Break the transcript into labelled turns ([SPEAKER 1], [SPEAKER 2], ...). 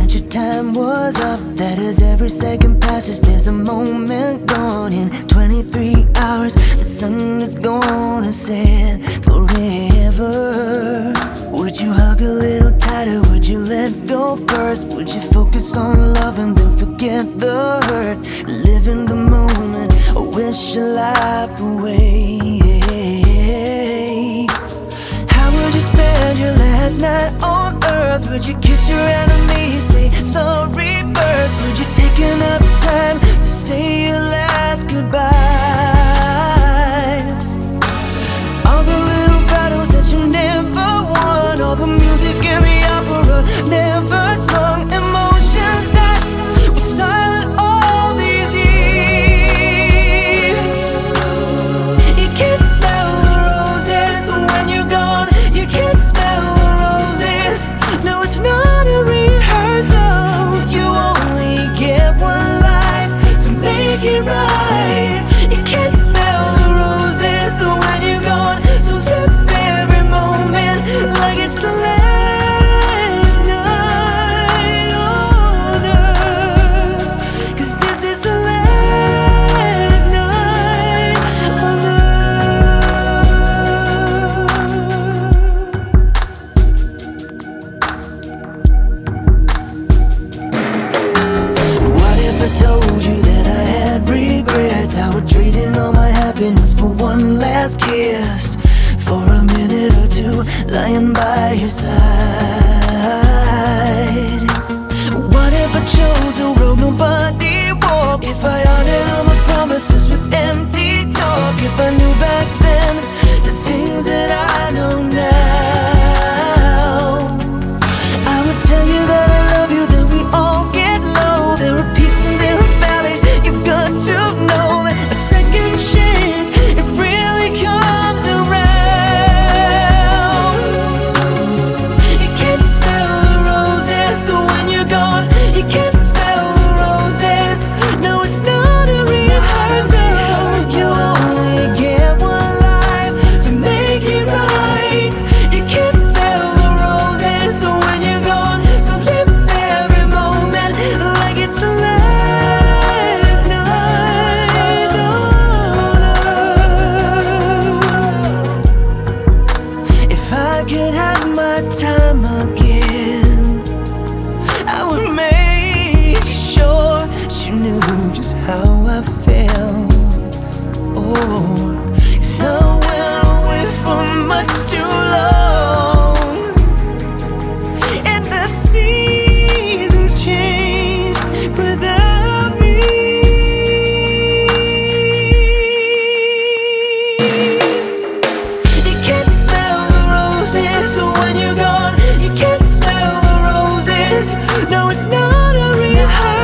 [SPEAKER 1] that your time was up. That as every second passes, there's a moment gone. In 23 hours, the sun is gonna set forever. Would you hug a little tighter? Would you let go first? Would you focus on love and then forget the hurt? Live in the moment or wish your life away. How would you spend your last night on earth? Would you kiss your enemies, say sorry first? Would you take enough time to say your last goodbyes? All the little battles that you never won, all the music and the opera never sung, emotions that were silent all these years. You can't smell the roses when you're gone. You can't smell the roses. No, it's not a rehearsal. You only get one life, so make it right. You can't smell the roses when you're gone. So live every moment like it's the last night on earth. 'Cause this is the last night on earth. What if I told you that I had regrets? I would trade in all my happiness for one last kiss, for a minute or two lying by your side. What if I chose a road nobody walked? If I honored all my promises with empty talk? If I knew back then the things that I know now, I would tell you that I love you, that we all get low. There are peaks and there are valleys. You've got to know that a second chance, it really comes around. You can't smell the roses, so when you're gone, you can't smell the roses. No, it's not a rehearsal. You only get one life, so make it right. You can't smell the roses, so when you're gone, so live every moment like it's the last night on earth. If I could have my time again, I would make sure she knew just how I felt. Oh, 'cause I went away for much too long, and the seasons changed without me. You can't smell the roses, so when you're gone, you can't smell the roses. No, it's not a rehearsal.